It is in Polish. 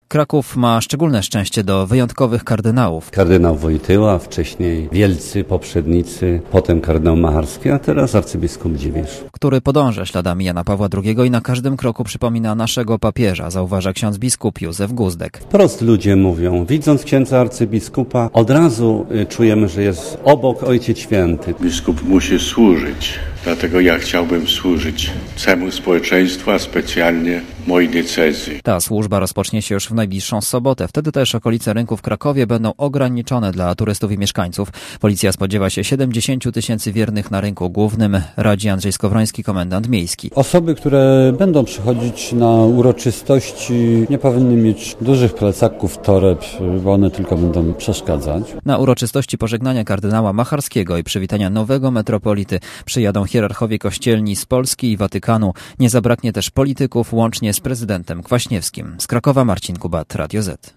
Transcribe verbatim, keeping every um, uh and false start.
Kraków ma szczególne szczęście do wyjątkowych kardynałów. Kardynał Wojtyła, wcześniej wielcy poprzednicy, potem kardynał Macharski, a teraz arcybiskup Dziwisz. Który podąża śladami Jana Pawła drugiego i na każdym kroku przypomina naszego papieża, zauważa ksiądz biskup Józef Guzdek. Wprost ludzie mówią, widząc księdza arcybiskupa, od razu czujemy, że jest obok Ojciec Święty. Biskup musi służyć, dlatego ja chciałbym służyć całemu społeczeństwu, a specjalnie mojej diecezji. Ta służba rozpocznie się już w najbliższą sobotę. Wtedy też okolice rynku w Krakowie będą ograniczone dla turystów i mieszkańców. Policja spodziewa się siedemdziesiąt tysięcy wiernych na rynku głównym, radzi Andrzej Skowroński, komendant miejski. Osoby, które będą przychodzić na uroczystości, nie powinny mieć dużych plecaków, toreb, bo one tylko będą przeszkadzać. Na uroczystości pożegnania kardynała Macharskiego i przywitania nowego metropolity przyjadą hierarchowie kościelni z Polski i Watykanu. Nie zabraknie też polityków, łącznie z prezydentem Kwaśniewskim. Z Krakowa Marcin Kubat, Radio Z.